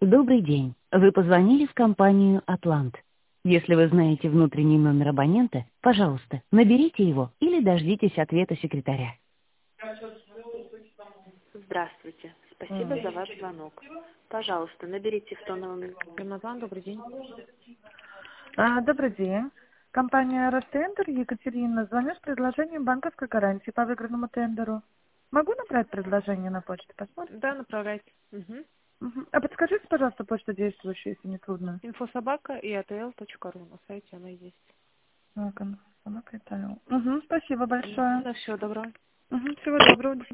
Добрый день. Вы позвонили в компанию «Атлант». Если вы знаете внутренний номер абонента, пожалуйста, наберите его или дождитесь ответа секретаря. Здравствуйте. Спасибо за ваш звонок. Пожалуйста, наберите в тоновом... Рамазан, добрый день. Добрый день. Компания «Ростендер», Екатерина. Звоню с предложением банковской гарантии по выигранному тендеру. Могу набрать предложение на почту? Посмотрим. Да, направляйте. Угу. А подскажите, пожалуйста, почту действующую, если не трудно. Инфособака и atl.ru. На сайте она есть. Спасибо большое. Все, доброго. Всего доброго.